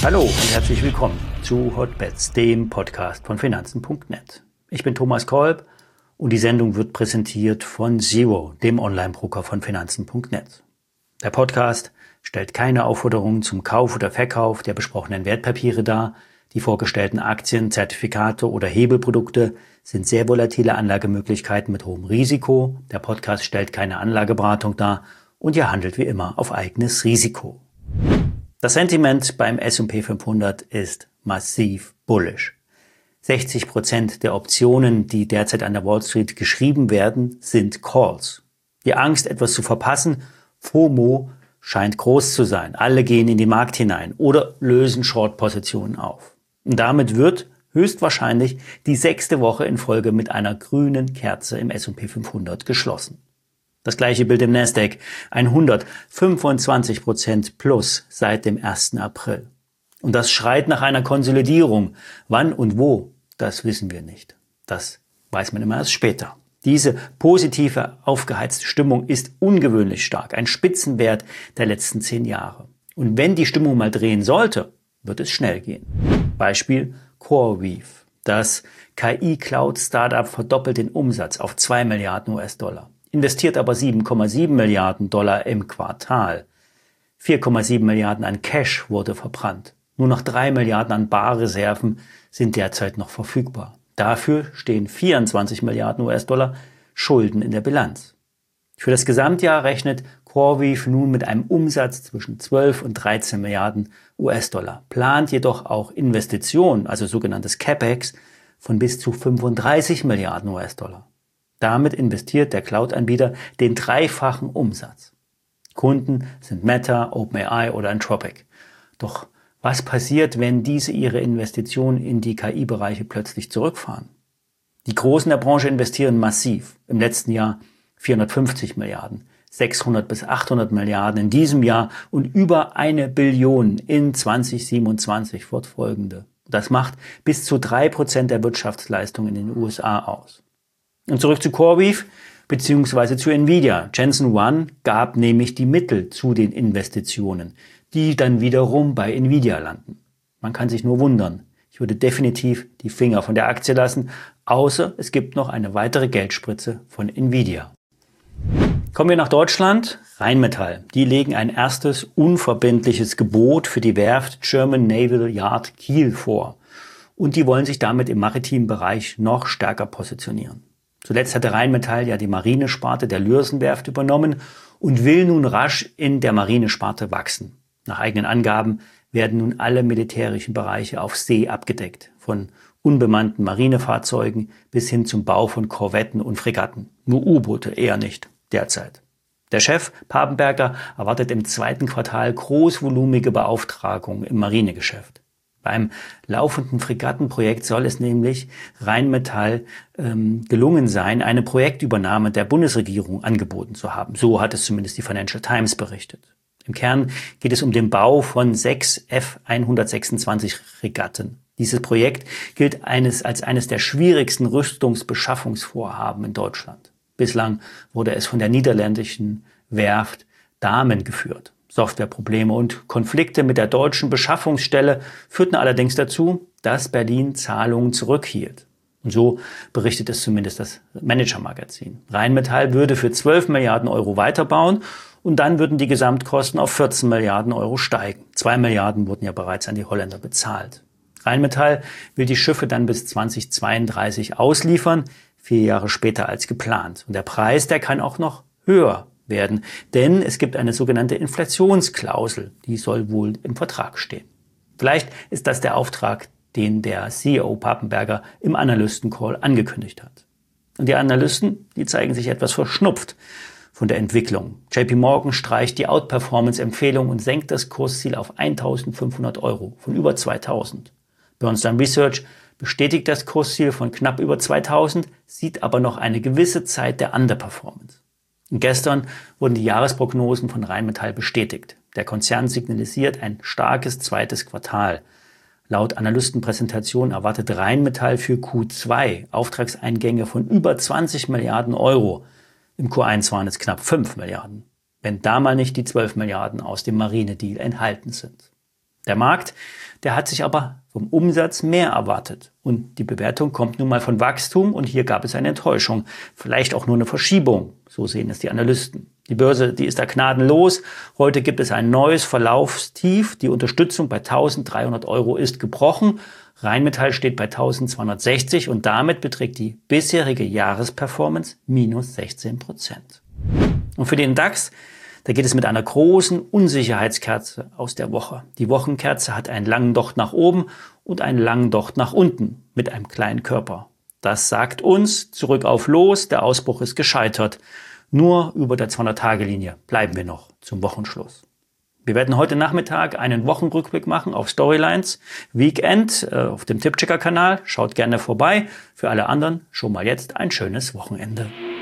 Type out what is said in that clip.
Hallo und herzlich willkommen zu Hotbets, dem Podcast von Finanzen.net. Ich bin Thomas Kolb und die Sendung wird präsentiert von Zero, dem Online-Broker von Finanzen.net. Der Podcast stellt keine Aufforderungen zum Kauf oder Verkauf der besprochenen Wertpapiere dar. Die vorgestellten Aktien, Zertifikate oder Hebelprodukte sind sehr volatile Anlagemöglichkeiten mit hohem Risiko. Der Podcast stellt keine Anlageberatung dar und ihr handelt wie immer auf eigenes Risiko. Das Sentiment beim S&P 500 ist massiv bullish. 60% der Optionen, die derzeit an der Wall Street geschrieben werden, sind Calls. Die Angst, etwas zu verpassen, FOMO, scheint groß zu sein. Alle gehen in den Markt hinein oder lösen Short-Positionen auf. Und damit wird höchstwahrscheinlich die 6. Woche in Folge mit einer grünen Kerze im S&P 500 geschlossen. Das gleiche Bild im Nasdaq, 100, 25% plus seit dem 1. April. Und das schreit nach einer Konsolidierung. Wann und wo, das wissen wir nicht. Das weiß man immer erst später. Diese positive, aufgeheizte Stimmung ist ungewöhnlich stark, ein Spitzenwert der letzten 10 Jahre. Und wenn die Stimmung mal drehen sollte, wird es schnell gehen. Beispiel CoreWeave. Das KI-Cloud-Startup verdoppelt den Umsatz auf 2 Milliarden US-Dollar. Investiert aber 7,7 Milliarden Dollar im Quartal. 4,7 Milliarden an Cash wurde verbrannt. Nur noch 3 Milliarden an Barreserven sind derzeit noch verfügbar. Dafür stehen 24 Milliarden US-Dollar Schulden in der Bilanz. Für das Gesamtjahr rechnet CoreWeave nun mit einem Umsatz zwischen 12 und 13 Milliarden US-Dollar, plant jedoch auch Investitionen, also sogenanntes CapEx, von bis zu 35 Milliarden US-Dollar. Damit investiert der Cloud-Anbieter den 3-fachen Umsatz. Kunden sind Meta, OpenAI oder Anthropic. Doch was passiert, wenn diese ihre Investitionen in die KI-Bereiche plötzlich zurückfahren? Die Großen der Branche investieren massiv. Im letzten Jahr 450 Milliarden, 600 bis 800 Milliarden in diesem Jahr und über 1 Billion in 2027 fortfolgende. Das macht bis zu 3% der Wirtschaftsleistung in den USA aus. Und zurück zu CoreWeave bzw. zu Nvidia. Jensen Huang gab nämlich die Mittel zu den Investitionen, die dann wiederum bei Nvidia landen. Man kann sich nur wundern. Ich würde definitiv die Finger von der Aktie lassen, außer es gibt noch eine weitere Geldspritze von Nvidia. Kommen wir nach Deutschland. Rheinmetall. Die legen ein erstes unverbindliches Gebot für die Werft German Naval Yard Kiel vor. Und die wollen sich damit im maritimen Bereich noch stärker positionieren. Zuletzt hatte Rheinmetall ja die Marinesparte der Lürssen-Werft übernommen und will nun rasch in der Marinesparte wachsen. Nach eigenen Angaben werden nun alle militärischen Bereiche auf See abgedeckt, von unbemannten Marinefahrzeugen bis hin zum Bau von Korvetten und Fregatten. Nur U-Boote eher nicht derzeit. Der Chef Papenberger erwartet im 2. Quartal großvolumige Beauftragungen im Marinegeschäft. Beim laufenden Fregattenprojekt soll es nämlich Rheinmetall gelungen sein, eine Projektübernahme der Bundesregierung angeboten zu haben. So hat es zumindest die Financial Times berichtet. Im Kern geht es um den Bau von 6 F-126 Fregatten. Dieses Projekt gilt als eines der schwierigsten Rüstungsbeschaffungsvorhaben in Deutschland. Bislang wurde es von der niederländischen Werft Damen geführt. Softwareprobleme und Konflikte mit der deutschen Beschaffungsstelle führten allerdings dazu, dass Berlin Zahlungen zurückhielt. Und so berichtet es zumindest das Manager-Magazin. Rheinmetall würde für 12 Milliarden Euro weiterbauen und dann würden die Gesamtkosten auf 14 Milliarden Euro steigen. 2 Milliarden wurden ja bereits an die Holländer bezahlt. Rheinmetall will die Schiffe dann bis 2032 ausliefern, 4 Jahre später als geplant. Und der Preis, der kann auch noch höher werden, denn es gibt eine sogenannte Inflationsklausel, die soll wohl im Vertrag stehen. Vielleicht ist das der Auftrag, den der CEO Papenberger im Analystencall angekündigt hat. Und die Analysten, die zeigen sich etwas verschnupft von der Entwicklung. JP Morgan streicht die Outperformance-Empfehlung und senkt das Kursziel auf 1.500 Euro von über 2.000. Bernstein Research bestätigt das Kursziel von knapp über 2.000, sieht aber noch eine gewisse Zeit der Underperformance. Und gestern wurden die Jahresprognosen von Rheinmetall bestätigt. Der Konzern signalisiert ein starkes 2. Quartal. Laut Analystenpräsentation erwartet Rheinmetall für Q2 Auftragseingänge von über 20 Milliarden Euro. Im Q1 waren es knapp 5 Milliarden. Wenn da mal nicht die 12 Milliarden aus dem Marine-Deal enthalten sind. Der Markt, der hat sich aber vom Umsatz mehr erwartet. Und die Bewertung kommt nun mal von Wachstum und hier gab es eine Enttäuschung. Vielleicht auch nur eine Verschiebung, so sehen es die Analysten. Die Börse, die ist da gnadenlos. Heute gibt es ein neues Verlaufstief. Die Unterstützung bei 1.300 € ist gebrochen. Rheinmetall steht bei 1.260 und damit beträgt die bisherige Jahresperformance minus 16%. Und für den DAX, da geht es mit einer großen Unsicherheitskerze aus der Woche. Die Wochenkerze hat einen langen Docht nach oben und einen langen Docht nach unten mit einem kleinen Körper. Das sagt uns, zurück auf Los, der Ausbruch ist gescheitert. Nur über der 200-Tage-Linie bleiben wir noch zum Wochenschluss. Wir werden heute Nachmittag einen Wochenrückblick machen auf Storylines Weekend auf dem Tippchecker-Kanal. Schaut gerne vorbei. Für alle anderen schon mal jetzt ein schönes Wochenende.